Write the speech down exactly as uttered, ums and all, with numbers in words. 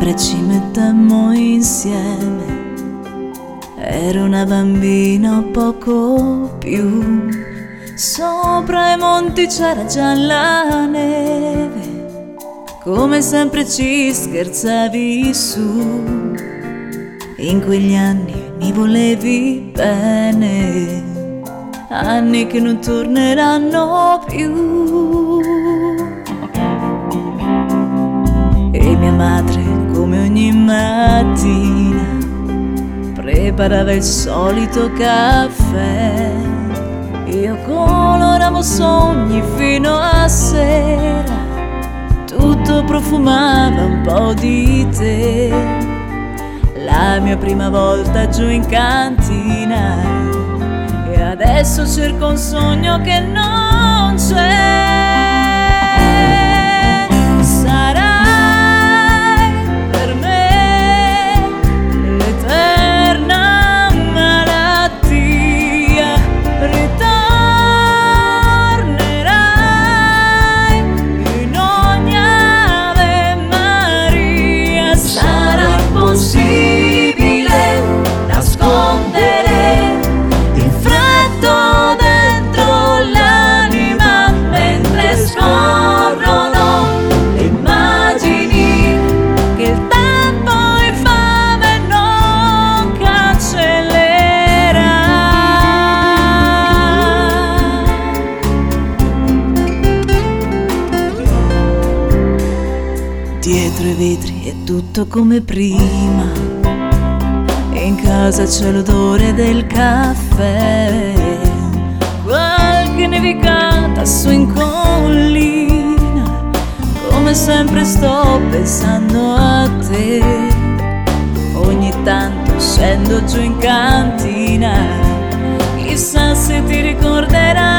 sempre ci mettemmo insieme. Ero una bambina poco più. Sopra i monti c'era già la neve, come sempre ci scherzavi su. In quegli anni mi volevi bene, anni che non torneranno più. E mia madre, come ogni mattina, preparava il solito caffè. Io coloravo sogni fino a sera, tutto profumava un po' di te. La mia prima volta giù in cantina, e adesso cerco un sogno che non c'è. Dietro i vetri è tutto come prima, e in casa c'è l'odore del caffè. Qualche nevicata su in collina, come sempre sto pensando a te. Ogni tanto scendo giù in cantina, chissà se ti ricorderai.